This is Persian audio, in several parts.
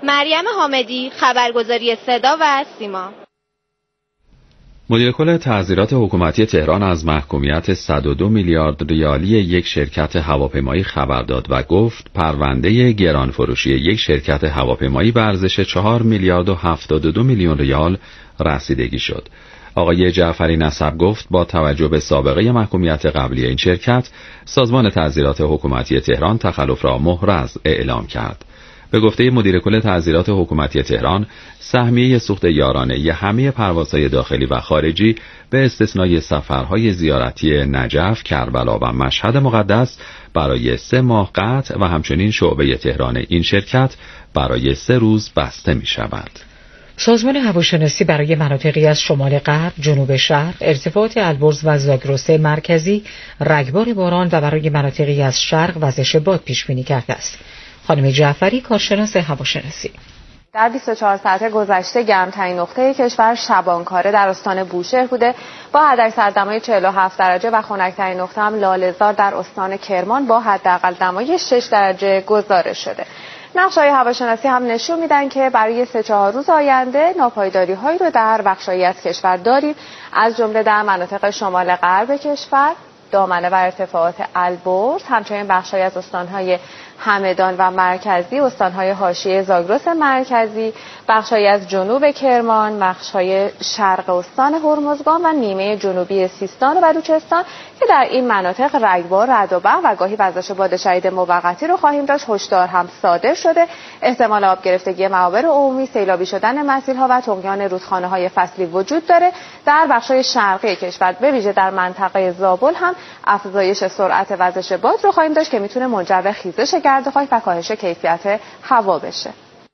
مریم حامدی، خبرگزاری صدا و سیما. مدیر کل تعزیرات حکومتی تهران از محکومیت 102 میلیارد ریالی یک شرکت هواپیمایی خبر داد و گفت پرونده گرانفروشی یک شرکت هواپیمایی به ارزش 4 میلیارد و 72 میلیون ریال رسیدگی شد. آقای جعفری نسب گفت با توجه به سابقه محکومیت قبلی این شرکت، سازمان تعزیرات حکومتی تهران تخلف را محرز اعلام کرد. به گفته مدیر کل تعزیرات حکومتی تهران، سهمیه سوخت یارانه همه پروازهای داخلی و خارجی به استثنای سفرهای زیارتی نجف، کربلا و مشهد مقدس برای 3 ماه قطع و همچنین شعبه تهران این شرکت برای 3 روز بسته می شود. سازمان هواشناسی برای مناطقی از شمال غرب، جنوب شرق، ارتفاعات البرز و زاگرس مرکزی رگبار باران و برای مناطقی از شرق وزش باد پیش بینی کرده است. خانم جعفری، کارشناس هواشناسی: در 24 ساعت گذشته گرمترین نقطه کشور شبانکاره در استان بوشهر بوده با حداکثر دمای 47 درجه و خنک‌ترین نقطه هم لاله‌زار در استان کرمان با حداقل دمای 6 درجه گزارش شده. نقشه‌های هواشناسی هم نشون میدن که برای 3-4 روز آینده ناپایداری‌هایی رو در بخش‌هایی از کشور داریم، از جمله در مناطق شمال غرب کشور، دامنه و ارتفاعات البرز، همچنین بخش‌هایی از استان‌های همدان و مرکزی، استان‌های حاشیه زاگرس مرکزی، بخش‌هایی از جنوب کرمان، بخش‌های شرق استان هرمزگان و نیمه جنوبی سیستان و بلوچستان که در این مناطق رگبار، رعد و برق و گاهی وزش باد شدید موقتی رو خواهیم داشت. هشدار هم صادر شده. احتمال آب گرفتگی معابر عمومی، سیلابی شدن مسیرها و طغیان رودخانه‌های فصلی وجود داره. در بخش‌های شرقی کشور به ویژه در منطقه زابل هم افزایش سرعت وزش باد رو خواهیم داشت که میتونه منجر به خیزش گردخاک و کاهش کیفیت هوا بشه.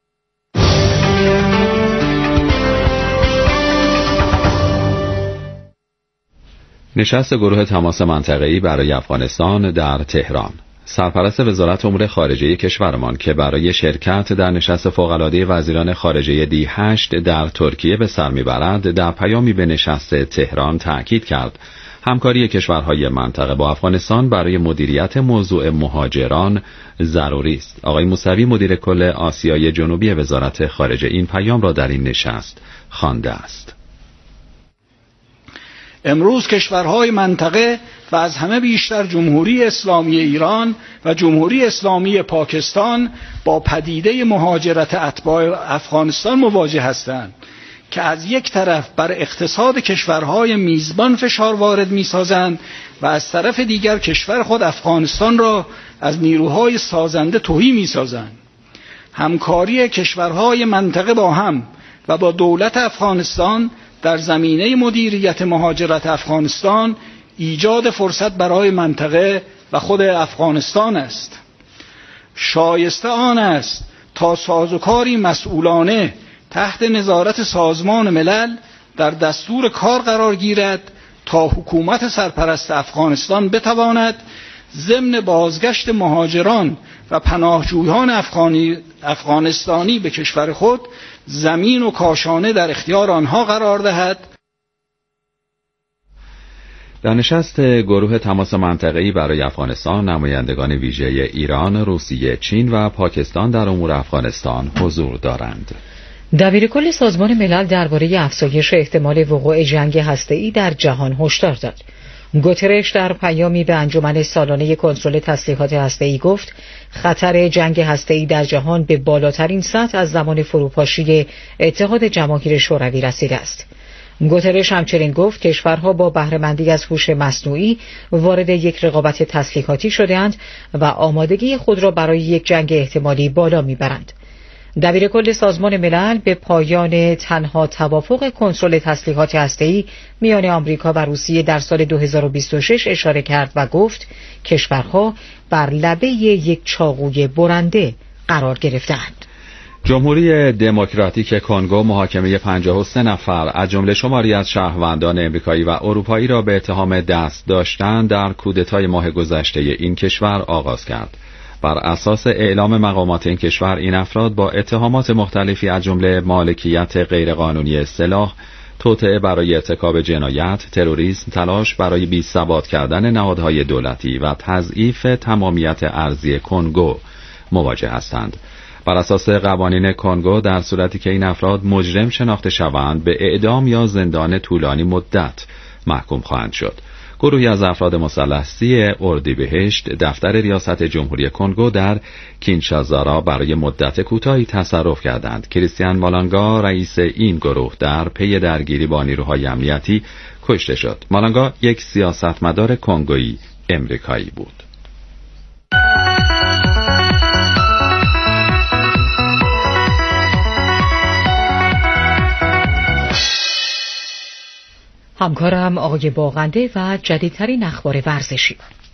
نشست گروه تماس منطقه‌ای برای افغانستان در تهران. سرپرست وزارت امور خارجه کشورمان که برای شرکت در نشست فوق‌العاده وزیران خارجه D8 در ترکیه به سر میبرد، در پیامی به نشست تهران تأکید کرد همکاری کشورهای منطقه با افغانستان برای مدیریت موضوع مهاجران ضروری است. آقای موسوی، مدیر کل آسیای جنوبی وزارت خارجه، این پیام را در این نشست خوانده است. امروز کشورهای منطقه و از همه بیشتر جمهوری اسلامی ایران و جمهوری اسلامی پاکستان با پدیده مهاجرت اتباع افغانستان مواجه هستند که از یک طرف بر اقتصاد کشورهای میزبان فشار وارد می‌سازند و از طرف دیگر کشور خود افغانستان را از نیروهای سازنده تهی می‌سازند. همکاری کشورهای منطقه با هم و با دولت افغانستان در زمینه مدیریت مهاجرت افغانستان ایجاد فرصت برای منطقه و خود افغانستان است. شایسته آن است تا سازوکاری مسئولانه تحت نظارت سازمان ملل در دستور کار قرار گیرد تا حکومت سرپرست افغانستان بتواند ضمن بازگشت مهاجران و پناهجویان افغانستانی به کشور خود زمین و کاشانه در اختیار آنها قرار دهد. در نشست گروه تماس منطقه‌ای برای افغانستان، نمایندگان ویژه ایران، روسیه، چین و پاکستان در امور افغانستان حضور دارند. دبیرکل سازمان ملل درباره افزایش احتمال وقوع جنگ هسته‌ای در جهان هشدار داد. گوترش در پیامی به انجمن سالانه کنترل تسلیحات هسته‌ای گفت خطر جنگ هسته‌ای در جهان به بالاترین سطح از زمان فروپاشی اتحاد جماهیر شوروی رسیده است. گوترش همچنین گفت کشورها با بهره‌مندی از هوش مصنوعی وارد یک رقابت تسلیحاتی شده‌اند و آمادگی خود را برای یک جنگ احتمالی بالا می‌برند. دبیرکل سازمان ملل به پایان تنها توافق کنترل تسلیحات هسته‌ای میان آمریکا و روسیه در سال 2026 اشاره کرد و گفت کشورها بر لبه یک چاقوی برنده قرار گرفتند. جمهوری دموکراتیک کنگو محاکمه 53 نفر از جمله شماری از شهروندان امریکایی و اروپایی را به اتهام دست داشتن در کودتای ماه گذشته این کشور آغاز کرد. بر اساس اعلام مقامات این کشور، این افراد با اتهامات مختلفی از جمله مالکیت غیرقانونی سلاح، توطئه برای ارتکاب جنایت، تروریسم، تلاش برای بی‌ثبات کردن نهادهای دولتی و تضعیف تمامیت ارضی کنگو مواجه هستند. بر اساس قوانین کنگو در صورتی که این افراد مجرم شناخته شوند به اعدام یا زندان طولانی مدت محکوم خواهند شد. گروهی از افراد مسلح 30 اردیبهشت دفتر ریاست جمهوری کنگو در کینشاسا را برای مدت کوتاهی تصرف کردند. کریستیان مالانگا رئیس این گروه در پی درگیری با نیروهای امنیتی کشته شد. مالانگا یک سیاستمدار کنگویی امریکایی بود. همکارم آقای باغنده و جدیدترین اخبار ورزشی.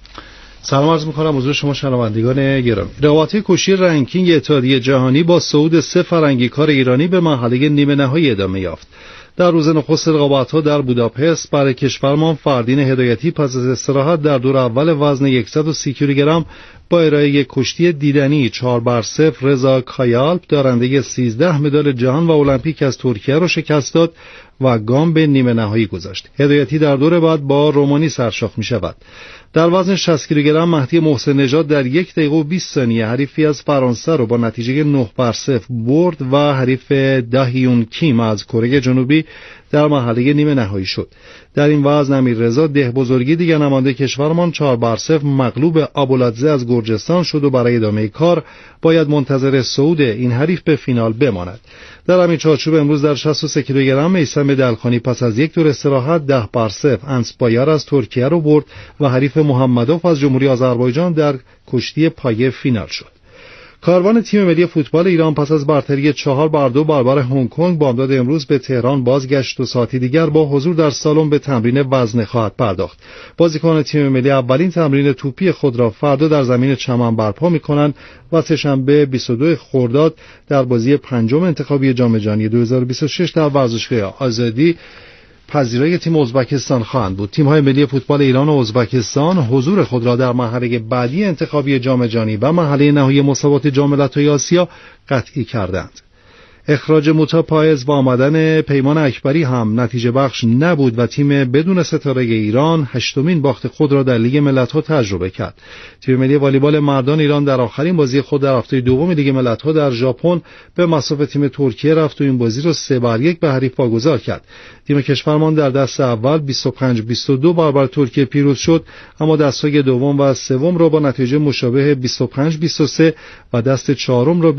سلام عرض می‌کنم حضور شما شنوندگان گرامی. رقابت‌های کشتی رنکینگ اتحادیه جهانی با صعود 3 فرنگیکار ایرانی به مرحله نیمه نهایی ادامه یافت. در روز نخست رقابت‌ها در بوداپست برای کشورمان فردین هدایتی پس از استراحت در دور اول وزن 130 کیلوگرم با ارائه یک کشتی دیدنی 4-0 رضا کایالپ دارنده 13 مدال جهان و المپیک از ترکیه را شکست داد و گام به نیمه نهایی گذاشت. هدایتی در دور بعد با رومانی سرشاخ می شود. در وزن 60 کیلوگرم مهدی محسن نژاد در 1 دقیقه و 20 ثانیه حریفی از فرانسه را با نتیجه 9-0 برد و حریف داهیون کیم از کره جنوبی در مرحله نیمه نهایی شد. در این وزن امیررضا ده بزرگی دیگر نماینده کشورمان 4-0 مغلوب ابوالعزه از گرجستان شد و برای ادامه کار باید منتظر صعود این حریف به فینال بماند. در همین چارچوب امروز در 63 کیلوگرم میثم دلخانی پس از یک دور استراحت 10-0 انسپایر از ترکیه رو برد و حریف محمدوف از جمهوری آذربایجان در کشتی پایه فینال شد. کاروان تیم ملی فوتبال ایران پس از برتری 4-2 برابر هنگ کنگ بامداد امروز به تهران بازگشت و ساعتی دیگر با حضور در سالن به تمرین وزنه خواهد پرداخت. بازیکنان تیم ملی اولین تمرین توپی خود را فردا در زمین چمن برپا می‌کنند و سه‌شنبه 22 خرداد در بازی پنجم انتخابی جام جهانی 2026 در ورزشگاه آزادی پذیرای تیم ازبکستان خواهند بود. تیم‌های ملی فوتبال ایران و ازبکستان حضور خود را در مرحله بعدی انتخابی جام جهانی و مرحله نهایی مسابقات جام ملت‌های آسیا قطعی کردند. اخراج موتا پایز و آمدن پیمان اکبری هم نتیجه بخش نبود و تیم بدون ستاره ایران هشتمین باخت خود را در لیگ ملت‌ها تجربه کرد. تیم ملی والیبال مردان ایران در آخرین بازی خود در هفته دوم لیگ ملت‌ها در ژاپن به مصاف تیم ترکیه رفت و این بازی را 3-1 به حریف واگذار کرد. تیم کشورمان در دست اول 25-22 برابر ترکیه پیروز شد، اما دست‌های دوم و سوم را با نتیجه مشابه 25-23 و دست چهارم را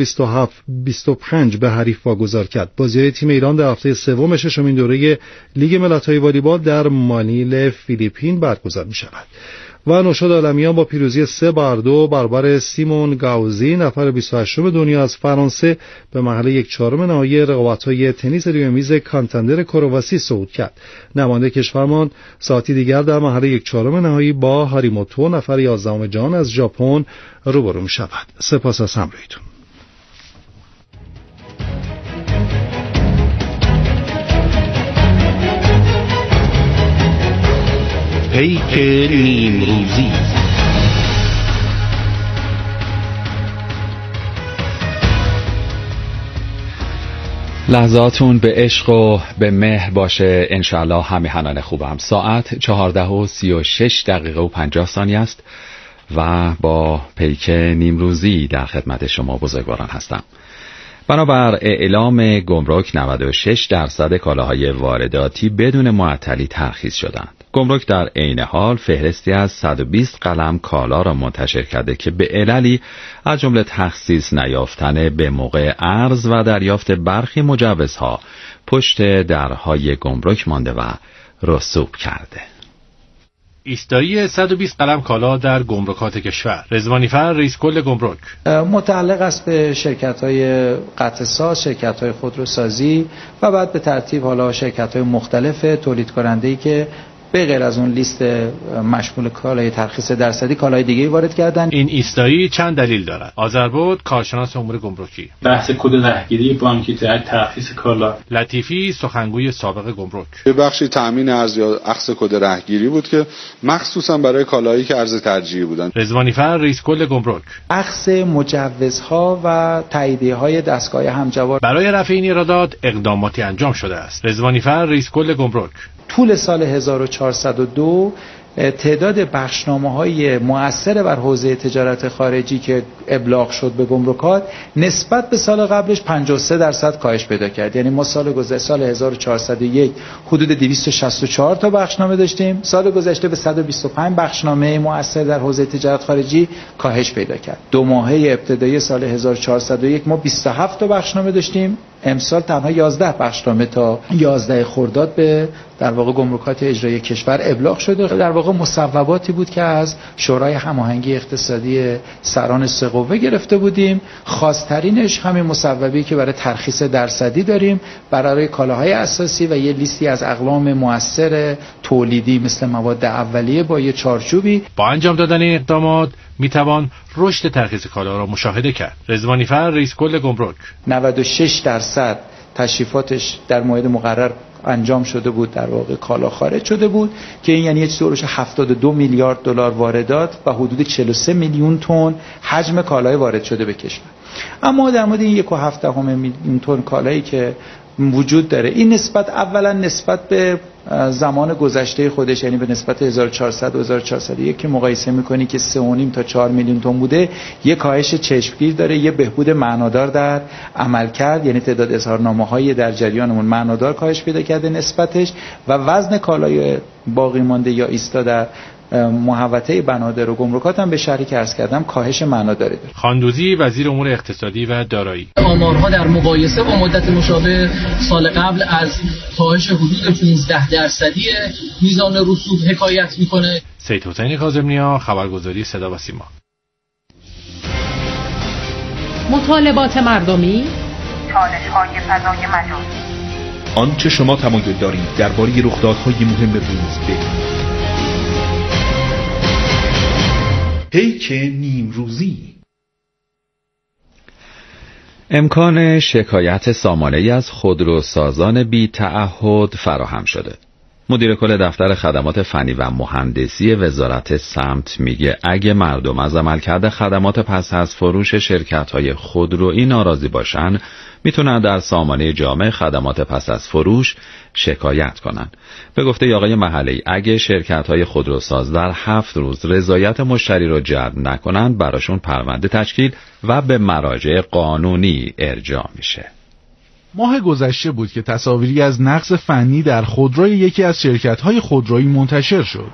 27-25 به حریف واگذار کرد. بازی‌های تیم ایران در هفته سوم ششمین دوره لیگ ملت‌های والیبال در مانیل فیلیپین برگزار می‌شود. و نوشاد عالمیان با پیروزی 3-2 برابر سیمون گاوزی نفر 28 دنیا از فرانسه به مرحله 1/4 نهایی رقابت‌های تنیس روی میز کانتندر کرواسی صعود کرد. نماینده کشورمان ساعتی دیگر در مرحله 1/4 نهایی با هاریموتو نفر 11 جهان از ژاپن روبرو می‌شود. سپاس از همراهیتون. پیک نیمروزی. لحظاتون به عشق و به مهر باشه انشاءالله. همیهنان خوبم. ساعت 14:36 و 50 ثانیه است و با پیک نیمروزی در خدمت شما بزرگواران هستم. بنابر اعلام گمرک 96% کالاهای وارداتی بدون معطلی ترخیص شدند. گمرک در عین حال فهرستی از 120 قلم کالا را منتشر کرده که به عللی از جمله تخصیص نیافتن به موقع عرض و دریافت برخی مجوزها پشت درهای گمرک مانده و رسوب کرده. ایستایی 120 قلم کالا در گمرکات کشور. رضوانی‌فر رئیس کل گمرک. متعلق است به شرکت‌های قطعه‌ساز، شرکت‌های خودروسازی و بعد به ترتیب حالا شرکت‌های مختلف تولید کننده‌ای که به غیر از اون لیست مشمول کالای ترخیص درصدی کالای دیگه‌ای وارد کردن. این ایستایی چند دلیل دارد. آذربود کارشناس امور گمرکی. بحث کد رهگیری بانکی در ترخیص کالا. لطیفی سخنگوی سابق گمرک. به بخشی تامین ارز یا اخذ کد رهگیری بود که مخصوصا برای کالایی که ارز ترجیحی بودن. رضوانی‌فر رئیس کل گمرک. اخذ مجوزها و تاییدیه‌های دستگاه همجوار. برای رفع این ایرادات اقداماتی انجام شده است. رضوانی‌فر رئیس کل گمرک. طول سال 1402 تعداد بخشنامه‌های مؤثر بر حوزه تجارت خارجی که ابلاغ شد به گمرکات نسبت به سال قبلش 53% کاهش پیدا کرد. یعنی ما سال گذشته سال 1401 حدود 264 تا بخشنامه داشتیم، سال گذشته به 125 بخشنامه مؤثر در حوزه تجارت خارجی کاهش پیدا کرد. دو ماهه ابتدایی سال 1401 ما 27 تا بخشنامه داشتیم، امسال تنها 11 بخشنامه تا 11 خرداد به در واقع گمرکات اجرایی کشور ابلاغ شده. در واقع مصوباتی بود که از شورای هماهنگی اقتصادی سران سه قوه گرفته بودیم. خاص‌ترینش همین مصوبه‌ای که برای ترخیص درصدی داریم برای کالاهای اساسی و یه لیستی از اقلام مؤثر تولیدی مثل مواد اولیه با یه چارچوبی. با انجام دادن این اقدامات میتوان رشد ترخیص کالا را مشاهده کرد. رضوانی فر، رئیس کل گمرک: 96% تشریفاتش در موعد مقرر انجام شده بود، در واقع کالا خارج شده بود که این یعنی سروش 72 میلیارد دلار واردات و حدود 43 میلیون تن حجم کالای وارد شده به کشور. اما در مورد این 1.7 میلیون تن کالایی که وجود داره، این نسبت اولا نسبت به زمان گذشته خودش، یعنی به نسبت 1400 و 1401 که مقایسه میکنی که 3.5 تا 4 میلیون تن بوده، یه کاهش چشمگیر داره، یه بهبود معنادار در عملکرد، یعنی تعداد اظهارنامه‌های در جریانمون معنادار کاهش پیدا کرده نسبتش، و وزن کالای باقی مانده یا ایستا در محوطه بنادر و گمرکات هم به شرحی که عرض کردم کاهش معناداری داره. خاندوزی، وزیر امور اقتصادی و دارایی: آمارها در مقایسه با مدت مشابه سال قبل از کاهش حدود 15% میزان رسوب حکایت میکنه. سید حسین کاظم‌نیا، خبرگزاری صدا و سیما. مطالبات مردمی، چالش‌های فضای مجازی، آنچه شما تمایل دارید درباره رخدادهای مهم روز بگویید. پیک نیمروزی: امکان شکایت سامانه‌ای از خودروسازان بی تعهد فراهم شده. مدیر کل دفتر خدمات فنی و مهندسی وزارت سمت میگه اگه مردم از عملکرد خدمات پس از فروش شرکت‌های خودرویی ناراضی باشن، میتونن در سامانه جامع خدمات پس از فروش شکایت کنن. به گفته آقای محلی، اگه شرکت‌های خودروساز در 7 روز رضایت مشتری رو جلب نکنن، براشون پرونده تشکیل و به مراجع قانونی ارجاع میشه. ماه گذشته بود که تصاویری از نقص فنی در خودروی یکی از شرکت‌های خودرویی منتشر شد.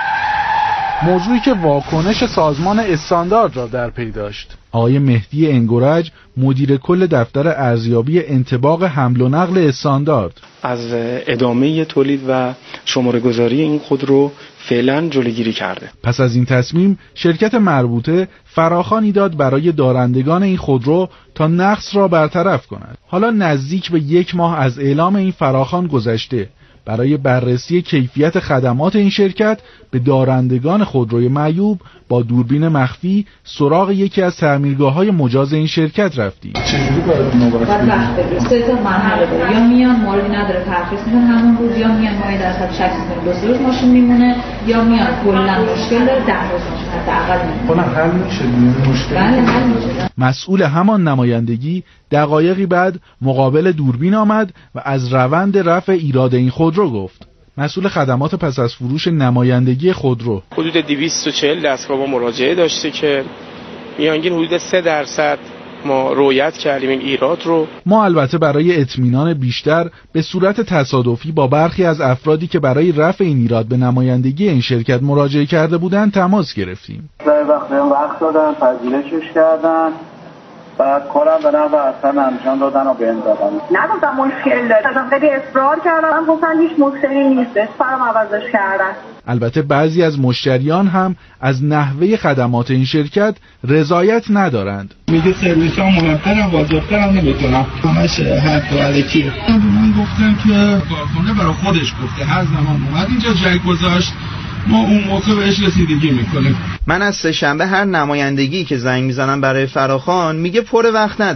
موضوعی که واکنش سازمان استاندارد را در پی داشت. آقای مهدی انگورج، مدیر کل دفتر ارزیابی انطباق حمل و نقل استاندارد: از ادامه تولید و شماره گذاری این خودرو فعلا جلوگیری کرده. پس از این تصمیم شرکت مربوطه فراخوانی داد برای دارندگان این خودرو تا نقص را برطرف کند. حالا نزدیک به 1 ماه از اعلام این فراخوان گذشته. برای بررسی کیفیت خدمات این شرکت به دارندگان خودروی معیوب با دوربین مخفی سراغ یکی از تعمیرگاه‌های مجاز این شرکت رفتیم. چجوری باید وقت بگیره؟ 3 تا مرحله داره. یا میان موردی نداره ترخیص میدن همون روز، یا میان ما درصد شک می‌کنیم 2 روز ماشین میمونه، یا میان کلا مشکل داره 10 روز ماشین حداقل میمونه. حل میشه مشکل؟ بله حل میشه. مسئول همان نمایندگی دقایقی بعد مقابل دوربین آمد و از روند رفع ایراد این خودرو گفت. مسئول خدمات پس از فروش نمایندگی خودرو: حدود 240 دستگاه با مراجعه داشته که میانگین حدود 3% ما رعایت کردیم این ایراد رو. ما البته برای اطمینان بیشتر به صورت تصادفی با برخی از افرادی که برای رفع این ایراد به نمایندگی این شرکت مراجعه کرده بودند تماس گرفتیم. وقت دادن، پذیرشش کردن، بعد کارم به نحو اصلا انجام دادن و بهم دادن. نگفتم مشکل داره، ازم خیلی اصرار کردم، گفتن هیچ مشکلی نیست، فرام عوضش کردن. البته بعضی از مشتریان هم از نحوه خدمات این شرکت رضایت ندارند. میگه سرویس ها مهمترم، واجبترم نمیتونم، همش حرف و علکیه. من گفتم که کارخونه برای خودش گفته هر زمان اومد اینجا جای گذاشت، ما اون موقع بهش رسیدگی میکنیم. من از سه‌شنبه هر نمایندگی که زنگ میزنم برای فراخوان میگه پر وقت نداریم.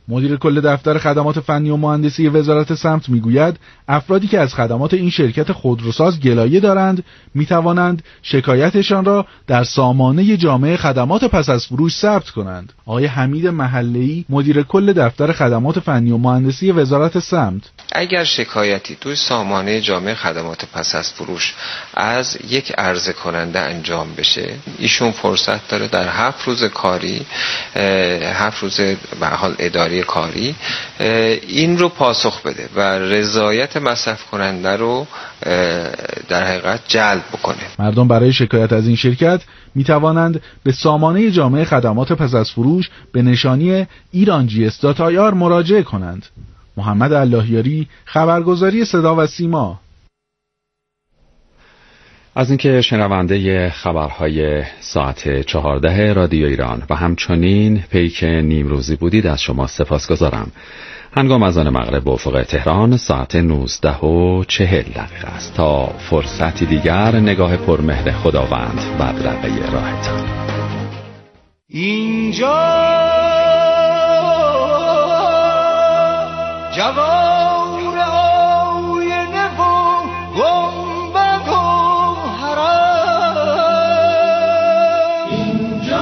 مدیر کل دفتر خدمات فنی و مهندسی وزارت سمت میگوید افرادی که از خدمات این شرکت خودروساز گلایه دارند میتوانند شکایتشان را در سامانه جامع خدمات پس از فروش ثبت کنند. آقای حمید محله‌ای مدیر کل دفتر خدمات فنی و مهندسی وزارت سمت: اگر شکایتی توی سامانه جامع خدمات پس از فروش از یک عرضه کننده انجام بشه، ایشون فرصت داره در 7 روز کاری، 7 روز به حال اداری کاری، این رو پاسخ بده و رضایت مصرف کننده رو در حقیقت جلب بکنه. مردم برای شکایت از این شرکت می توانند به سامانه جامع خدمات پس از فروش به نشانی irangs.ir مراجعه کنند. محمد اللهیاری، خبرگزاری صدا و سیما. از اینکه شنونده خبرهای ساعت 14 رادیو ایران و همچنین پیک نیمروزی بودید از شما سپاسگزارم. هنگام اذان مغرب به افق تهران ساعت 19:40 است. تا فرصتی دیگر نگاه پرمهر خداوند بر بدرقه راهتان. اینجا جوار آینه و گنبد و حرم، اینجا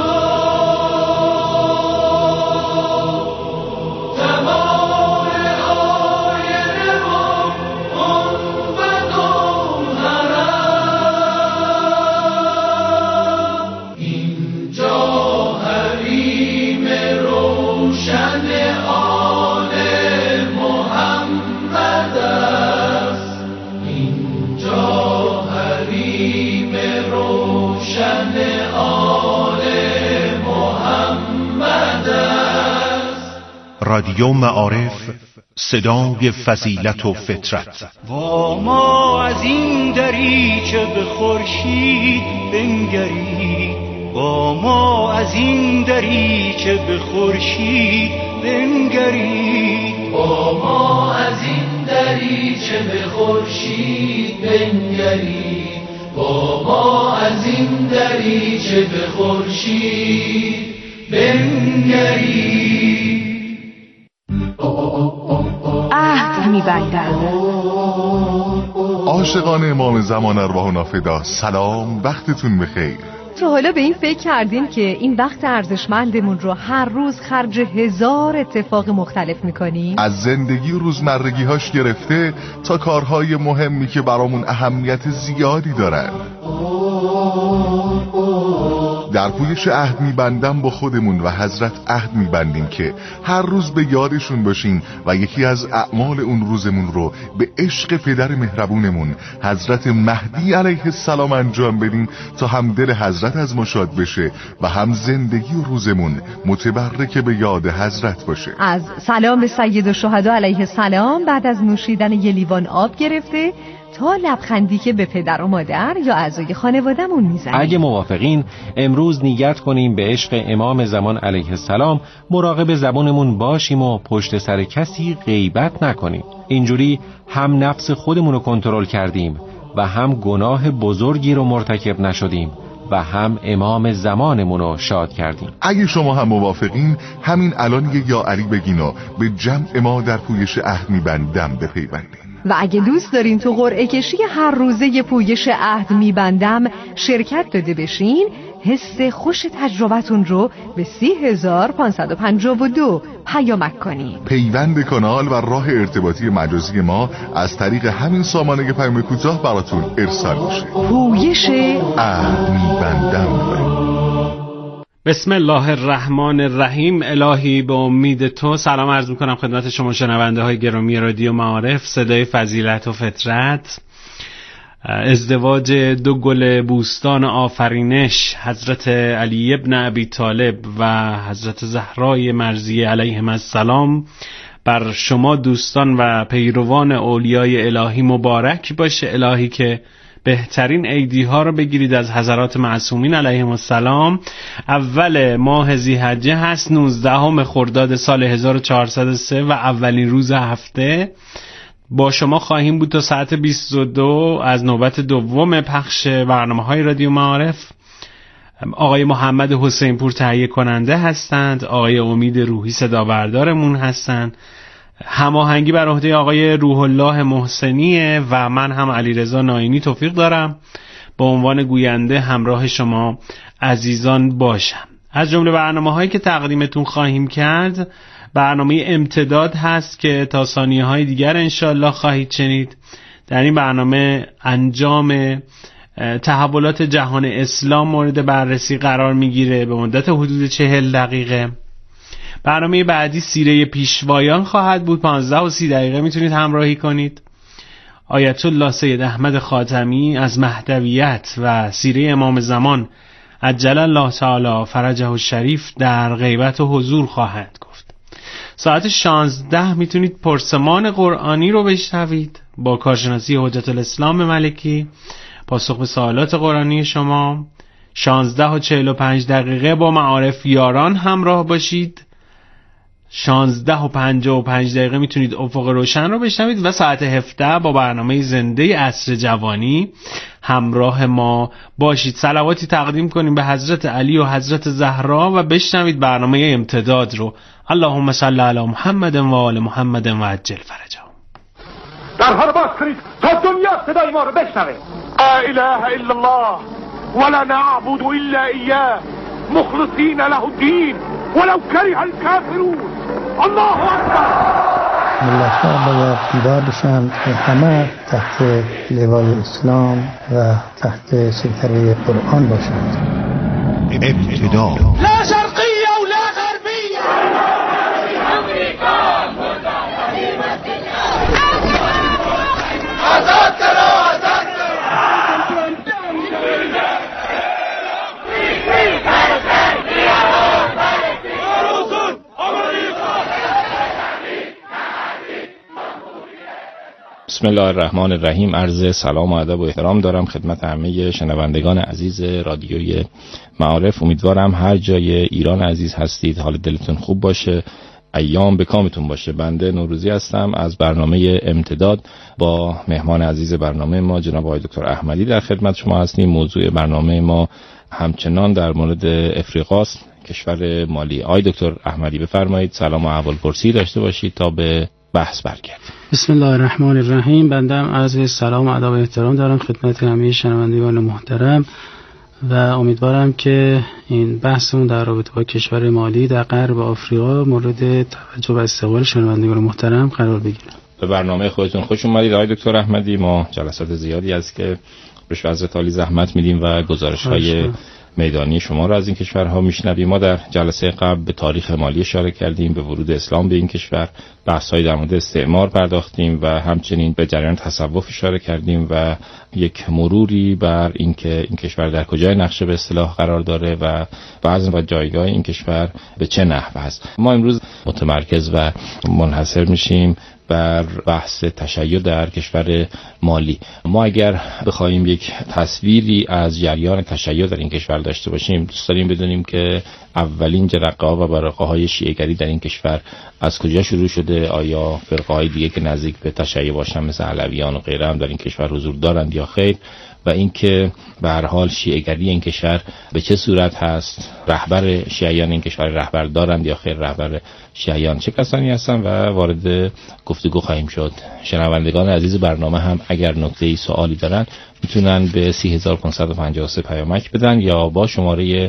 جوار آینه و گنبد و حرم، اینجا حریم روشن رادیو معارف، صدای فضیلت و فطرت. با ما از این دریچه به خورشید بنگرید، با ما از این دریچه به خورشید بنگرید، با ما از این دریچه به خورشید بنگرید، با ما از این دریچه به خورشید بنگرید. عهد می‌بندم. عاشقان امام زمان ارواحنا فدا، سلام، وقتتون بخیر. تو حالا به این فکر کردین که این وقت ارزشمندمون رو هر روز خرج 1000 اتفاق مختلف میکنیم؟ از زندگی و روزمرگی‌هاش گرفته تا کارهای مهمی که برامون اهمیت زیادی دارن. در پویش عهد میبندم با خودمون و حضرت عهد میبندیم که هر روز به یادشون باشیم و یکی از اعمال اون روزمون رو به عشق پدر مهربونمون حضرت مهدی علیه السلام انجام بدیم تا هم دل حضرت از ما شاد بشه و هم زندگی و روزمون متبرک به یاد حضرت باشه. از سلام به سید الشهدا علیه السلام بعد از نوشیدن یه لیوان آب گرفته تا لبخندی که به پدر و مادر یا اعضای خانواده‌مون میزنیم. اگه موافقین امروز نیت کنیم به عشق امام زمان علیه السلام مراقب زبانمون باشیم و پشت سر کسی غیبت نکنیم. اینجوری هم نفس خودمون رو کنترل کردیم و هم گناه بزرگی رو مرتکب نشدیم و هم امام زمانمون رو شاد کردیم. اگه شما هم موافقین همین الان یه یا علی بگین و به جمع ما در پویش عهد میبندم بپیوندین. و اگه دوست دارین تو قرعه کشی هر روزه پویش عهد میبندم شرکت داده بشین، حس خوش تجربتون رو به 30552 پیامک کنین. پیوند کانال و راه ارتباطی مجازی ما از طریق همین سامانه پیام کوتاه براتون ارسال میشه. پویش عهد میبندم. بسم الله الرحمن الرحیم. الهی به امید تو سلام عرض میکنم خدمت شما شنونده های گرامی رادیو معارف، صدای فضیلت و فطرت. ازدواج دو گل بوستان آفرینش حضرت علی ابن ابی طالب و حضرت زهرای مرضیه علیهم السلام بر شما دوستان و پیروان اولیای الهی مبارک باشه. الهی که بهترین عیدی‌ها رو بگیرید از حضرات معصومین علیهم السلام. اول ماه ذی‌حجه هست، 19 خرداد سال 1403 و اولین روز هفته. با شما خواهیم بود تا ساعت 22 از نوبت دوم پخش برنامه‌های رادیو معارف. آقای محمد حسین پور تهیه کننده هستند، آقای امید روحی صداوردارمون هستند، هماهنگی بر عهده آقای روح الله محسنیه و من هم علیرضا ناینی توفیق دارم به عنوان گوینده همراه شما عزیزان باشم. از جمله برنامه‌هایی که تقدیمتون خواهیم کرد برنامه امتداد هست که تا ثانیه‌های دیگر انشالله خواهید شنید. در این برنامه انجام تحولات جهان اسلام مورد بررسی قرار میگیره به مدت حدود 40 دقیقه. برنامه بعدی سیره پیشوایان خواهد بود، 15 و 30 دقیقه میتونید همراهی کنید. آیت الله سید احمد خاتمی از مهدویت و سیره امام زمان عجل الله تعالی فرجه الشریف در غیبت و حضور خواهند گفت. ساعت 16 میتونید پرسمان قرآنی رو بشنوید با کارشناسی حجت الاسلام ملکی، پاسخ به سوالات قرآنی شما. 16 و 45 دقیقه با معارف یاران همراه باشید. 16 و 55 دقیقه میتونید افق روشن رو بشنوید و ساعت 17 با برنامه زنده عصر جوانی همراه ما باشید. صلواتی تقدیم کنیم به حضرت علی و حضرت زهرا و بشنوید برنامه امتداد رو. اللهم صل علی محمد و آل محمد و عجل فرجهم. درها رو باز کنید تا دنیا صدای ما رو بشنوه. لا اله الا الله ولا نعبد الا اياه مخلصین له الدین ولو کره الکافرون. الله اکبر. ملت‌ها باید بیدار بشن که همه تحت لوای اسلام و تحت سیطره قرآن باشند. ابتدا لا شرقیه و لا غربیه. امریکا آزاد کرو آزاد کرو. بسم الله الرحمن الرحیم. عرض سلام و ادب و احترام دارم خدمت همه شنوندگان عزیز رادیوی معارف. امیدوارم هر جای ایران عزیز هستید حال دلتون خوب باشه، ایام به کامتون باشه. بنده نوروزی هستم از برنامه امتداد. با مهمان عزیز برنامه ما جناب آقای دکتر احمدی در خدمت شما هستیم. موضوع برنامه ما همچنان در مورد افریقاست، کشور مالی. آقای دکتر احمدی بفرمایید سلام و احوالپرسی داشته باشید تا به بحث برگردیم. بسم الله الرحمن الرحیم. بندم عرض سلام و ادب و احترام دارم خدمت همه شنوندگان محترم و امیدوارم که این بحثمون در رابطه با کشور مالی در غرب آفریقا مورد توجه و استقبال شنوندگان محترم قرار بگیره. به برنامه خودتون خوش اومدید آقای دکتر احمدی. ما جلسات زیادی است که به حضرت عالی زحمت میدیم و گزارش‌های میدانی شما را از این کشورها میشنویم. ما در جلسه قبل به تاریخ مالی اشاره کردیم، به ورود اسلام به این کشور، بحث‌های در مورد استعمار پرداختیم و همچنین به جریان تصوف اشاره کردیم و یک مروری بر اینکه این کشور در کجای نقشه به اصطلاح قرار داره و وزن و جایگاه این کشور به چه نحو است. ما امروز متمرکز و منحصر میشیم بر بحث تشیع در کشور مالی. ما اگر بخوایم یک تصویری از جریان تشیع در این کشور داشته باشیم، دوست داریم بدونیم که اولین جرقه‌ها و برقه‌های شیعه‌گری در این کشور از کجا شروع شده؟ آیا فرقه‌های دیگه که نزدیک به تشیع باشن مثل علویان و غیره هم در این کشور حضور دارند یا خیر؟ و اینکه به هر حال شیعه‌گری این کشور به چه صورت هست؟ رهبر شیعیان این کشور رهبر دارند یا خیر؟ رهبر شیعیان چه کسانی هستند؟ و وارد گفتگو خواهیم شد. شنوندگان عزیز برنامه هم اگر نکته‌ای سوالی دارن میتونن به 30553 پیامک بدن یا با شماره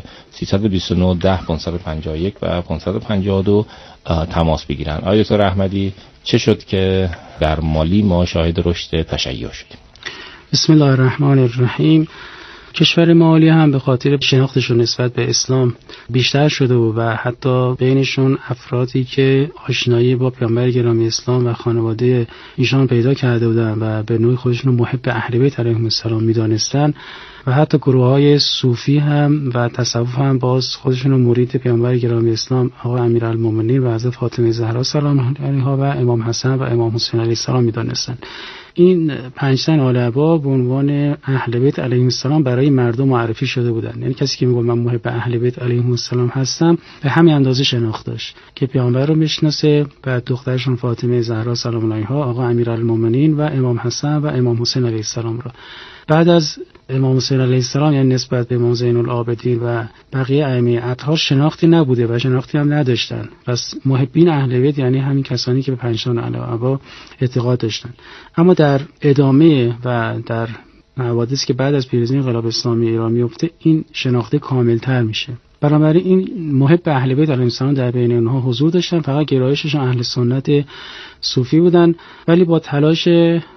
329 10 551 و 552 تماس بگیرن. آقای دکتر احمدی چه شد که در مالی ما شاهد رشد تشیع شدیم؟ بسم الله الرحمن الرحیم. کشور مالی هم به خاطر شناختشون نسبت به اسلام بیشتر شده و حتی بینشون افرادی که آشنایی با پیامبر گرامی اسلام و خانواده ایشان پیدا کرده بودن و به نوعی خودشون محب اهل بیت علیهم السلام میدانستن و حتی گروه‌های صوفی هم و تصوف هم باز خودشون رو مرید پیامبر گرامی اسلام آقا امیرالمومنین و حضرت فاطمه زهرا سلام علیها و امام حسن و امام حسین علیه السلام میدانستن. این 5 تن آل عبا به عنوان اهل بیت علیهم السلام برای برای مردم معرفی شده بودن. یعنی کسی که میگه من محب اهل بیت علیهم السلام هستم به همین اندازه شناخت داشت که پیامبر رو میشناسه، بعد دخترشون فاطمه زهرا سلام الله علیها، آقا امیرالمومنین و امام حسن و امام حسین علیه السلام را. بعد از امام حسین علیه السلام یعنی نسبت به امام زین العابدین و بقیه ائمه اطهار شناختی نبوده و شناختی هم نداشتن. پس محبین اهل بیت یعنی همین کسانی که به پنجتن علی ابا اعتقاد داشتن. اما در ادامه و در حوادثی که بعد از پیروزی انقلاب اسلامی ایران میفته این شناخته کاملتر میشه. بنابراین این محب اهل بیت علیهم السلام در بین اونها حضور داشتن، فقط گرایششون اهل سنت صوفی بودن، ولی با تلاش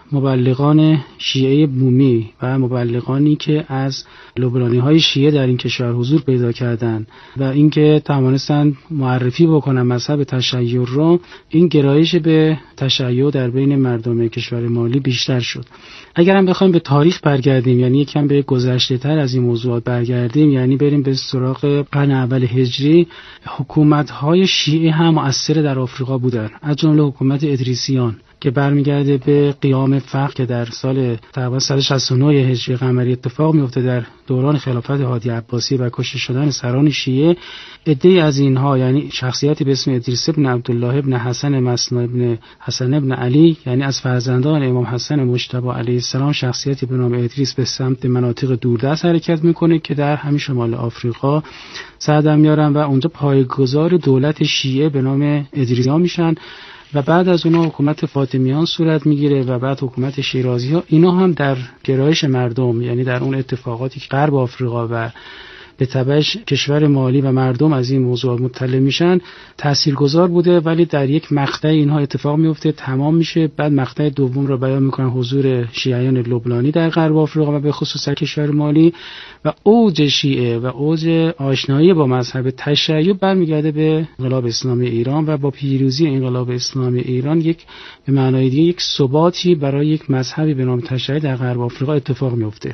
مبلغان شیعه بومی و مبلغانی که از لبنانی‌های شیعه در این کشور حضور پیدا کردند و اینکه توانستند معرفی بکنن مذهب تشیع رو، این گرایش به تشیع در بین مردم کشور مالی بیشتر شد. اگر هم بخوایم به تاریخ برگردیم، یعنی یکم به گذشته‌تر از این موضوعات برگردیم، یعنی بریم به سراغ قرن اول هجری، حکومت‌های شیعه هم مؤثر در آفریقا بودند، از جمله حکومت ادریسیان که برمیگرده به قیام فقر که در سال تقریبا 169 هجری قمری اتفاق میفته در دوران خلافت هادی عباسی و کشته شدن سران شیعه. عده‌ای از اینها یعنی شخصیتی به اسم ادریس ابن عبدالله ابن حسن مثنی ابن حسن ابن علی، یعنی از فرزندان امام حسن مجتبی علیه السلام، شخصیتی به نام ادریس به سمت مناطق دوردست حرکت میکنه که در همین شمال آفریقا سر در میارن و اونجا پایه‌گذار دولت شیعه به نام ادریسیان میشن و بعد از اونها حکومت فاطمیان صورت میگیره و بعد حکومت شیرازی ها. اینا هم در گرایش مردم، یعنی در اون اتفاقاتی که غرب آفریقا و به تبعش کشور مالی و مردم از این موضوع مطلع میشن تاثیرگذار بوده، ولی در یک مقطع اینها اتفاق میفته، تمام میشه. بعد مقطع دوم رو بیان میکنن حضور شیعیان لبنانی در غرب آفریقا و به خصوص در کشور مالی و اوج شیعه و اوج آشنایی با مذهب تشیع برمیگرده به انقلاب اسلامی ایران و با پیروزی انقلاب اسلامی ایران یک به معنای دیگه یک ثباتی برای یک مذهبی به نام تشیع در غرب آفریقا اتفاق میفته.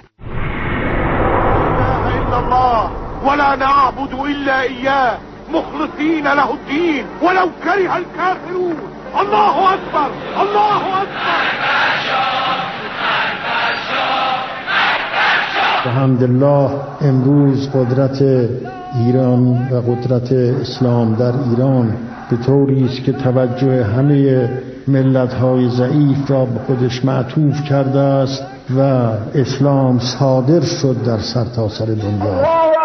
ولا نعبد إلا إياه مخلصين له الدين ولو كره الكافرون. الله أكبر الله أكبر. الحمدلله امروز قدرت ایران و قدرت اسلام در ایران به طوری است که توجه همه ملت‌های ضعیف را به خودش معطوف کرده است و اسلام صادر شد در سرتاسر دنیا.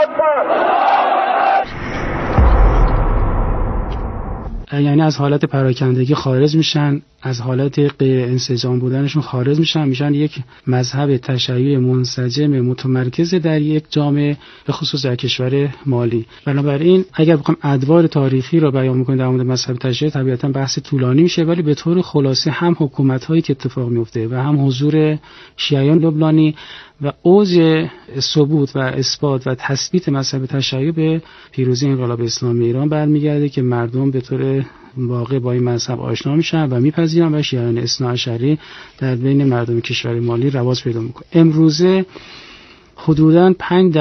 یعنی از حالت پراکندگی خارج میشن، از حالت غیر انسجام بودنشون خارج میشن یک مذهب تشیع منسجم متمرکز در یک جامعه، به خصوص در کشور مالی. بنابراین اگر بخوام ادوار تاریخی رو بیان میکنیم در مورد مذهب تشیع، طبیعتا بحث طولانی میشه، ولی به طور خلاصه هم حکومت‌هایی که اتفاق میفته و هم حضور شیعیان لبنانی و اوج ثبوت و اثبات و تثبیت مذهب تشیع به پیروزی انقلاب اسلامی ایران برمیگرده که مردم به طور واقع با این مذهب آشنا میشن و میپذیرن و شیعیان اثناعشری در بین مردم کشور مالی رواج پیدا میکنه. امروزه حدوداً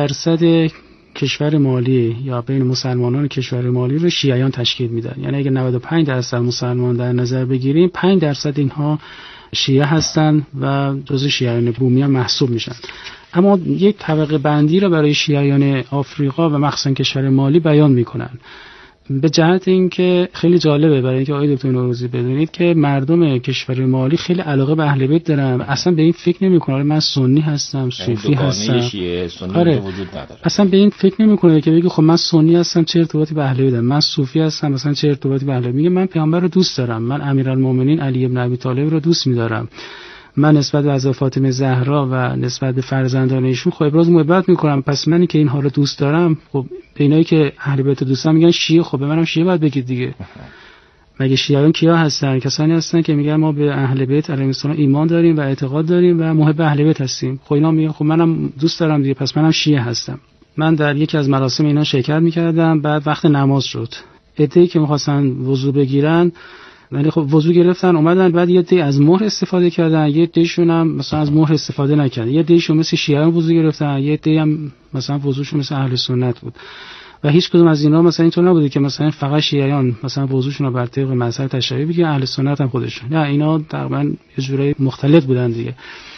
5% کشور مالی یا بین مسلمانان کشور مالی رو شیعیان تشکیل میدن. یعنی اگه 95% مسلمان در نظر بگیریم، 5% اینها شیعه هستن و جزو شیعیان بومی هم محسوب میشن. اما یک طبقه بندی رو برای شیعیان آفریقا و مخصوصا کشور مالی بیان میکنن، به جهت اینکه خیلی جالبه برای اینکه آقای دکتر نوروزی بدونید که مردم کشور مالی خیلی علاقه به اهل بیت دارن، اصلا به این فکر نمیکنه من سنی هستم صوفی هستم. آره. اصلا به این فکر نمیکنه که بگه خب من سنی هستم چه ارتباطی به اهل بیت دارم، من صوفی هستم مثلا چه ارتباطی به اهل بیت. میگه من پیامبر رو دوست دارم، من امیرالمومنین علی ابن ابی طالب رو دوست می‌دارم، من نسبت به حضرت فاطمه زهرا و نسبت به فرزندان ایشون خب ابراز محبت میکنم. پس منی که اینها رو دوست دارم، خب به اینایی که اهل بیت دوست دارن میگن شیعه، خب به منم شیعه باید بگید دیگه. مگه شیعیان کیا هستن؟ کسانی هستن که میگن ما به اهل بیت علیهم السلام ایمان داریم و اعتقاد داریم و محب اهل بیت هستیم. خب اینا میگن خب منم دوست دارم دیگه، پس منم شیعه هستم. من در یکی از مراسم اینا شرکت میکردم، بعد وقت نماز شد، عده‌ای که می‌خواستن وضو بگیرن، یعنی خب وضو گرفتن اومدن، بعد یه دی از مهر استفاده کردن، یه دیشون هم مثلا از مهر استفاده نکردن، یه دیشون مثل شیعیان وضو گرفتن، یه دی هم مثلا وضوشون مثل اهل سنت بود. و هیچ کدوم از اینا مثلا اینطور نبوده که مثلا فقط شیعیان مثلا وضوشون رو بر طبق مذهب تشیع بگیرن، اهل سنت هم خودشون. نه، اینا تقریبا یه جورایی مختلف بودن دیگه.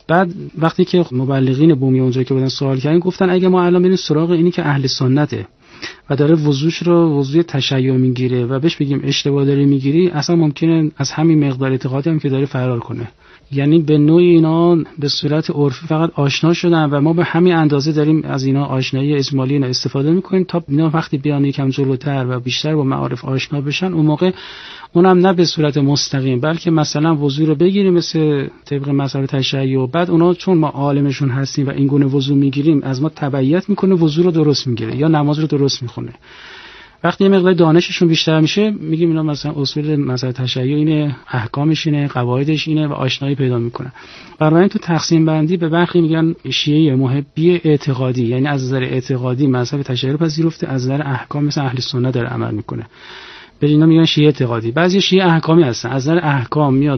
بعد وقتی که مبلغین بومی اونجا که بودن سوال کردن گفتن اگه ما الان بریم سراغ اینی که اهل سنته و داره وضوش رو وضوی تشیع میگیره و بهش بگیم اشتباه داری میگیری، اصلا ممکنه از همین مقدار اعتقادی هم که داره فرار کنه. یعنی به نوعی اینا به صورت عرفی فقط آشنا شدن و ما به همین اندازه داریم از اینا آشنایی اجمالی اینا استفاده میکنیم تا اینا وقتی بیان یکم جلوتر و بیشتر با معارف آشنا بشن، اون موقع اونم نه به صورت مستقیم بلکه مثلا وضو رو بگیریم مثل طبق مذهب تشیع و بعد اونا چون ما عالمشون هستیم و این گونه وضو میگیریم از ما تبعیت میکنه، وضو رو درست میگیره یا نماز رو درست میخونه. وقتی یه مقدار دانششون بیشتر میشه میگیم اینا مثلا اصول مذهب تشیع اینه، احکامش اینه، قواعدش اینه و آشنایی پیدا میکنن. برای تو تقسیم بندی به برخی میگن شیعه محبی اعتقادی، یعنی از نظر اعتقادی مذهب تشیع رو پذیرفته، از نظر احکام مثل اهل سنت داره عمل میکنه. به اینا میگن شیعه اعتقادی. بعضی شیعه احکامی هستن، از نظر احکام میاد